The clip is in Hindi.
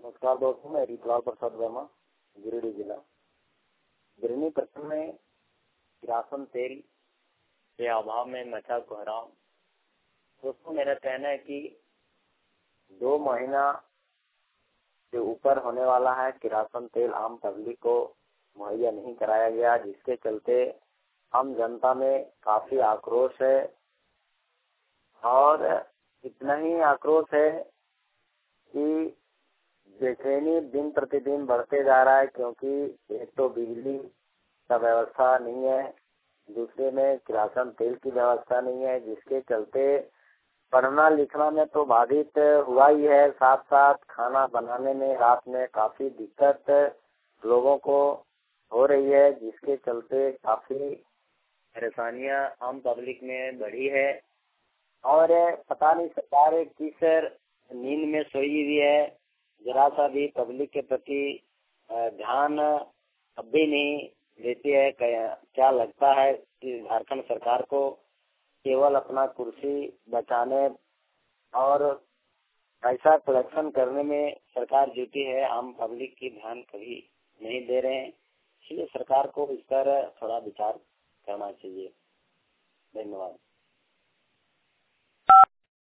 नमस्कार दोस्तों, मैं रीतलाल प्रसाद वर्मा, गिरिडीह जिला। गिरनी प्रखंड में किरासन तेल के अभाव में मचा कोहराम। दोस्तों, मेरा कहना है कि 2 महीना से ऊपर होने वाला है किरासन तेल आम पब्लिक को मुहैया नहीं कराया गया, जिसके चलते आम जनता में काफी आक्रोश है। और इतना ही आक्रोश है कि बेचैनी दिन प्रतिदिन बढ़ते जा रहा है, क्योंकि एक तो बिजली का व्यवस्था नहीं है, दूसरे में किरासन तेल की व्यवस्था नहीं है, जिसके चलते पढ़ना लिखना में तो बाधित हुआ ही है, साथ साथ खाना बनाने में रात में काफी दिक्कत लोगों को हो रही है, जिसके चलते काफी परेशानियां आम पब्लिक में बढ़ी है। और पता नहीं सरकार किस नींद में सोई हुई है, जरा सा भी पब्लिक के प्रति ध्यान अब भी नहीं देती है। क्या लगता है कि झारखंड सरकार को केवल अपना कुर्सी बचाने और पैसा कलेक्शन करने में सरकार जुटी है, आम पब्लिक की ध्यान कभी नहीं दे रहे हैं। इसलिए सरकार को इस पर थोड़ा विचार करना चाहिए। धन्यवाद।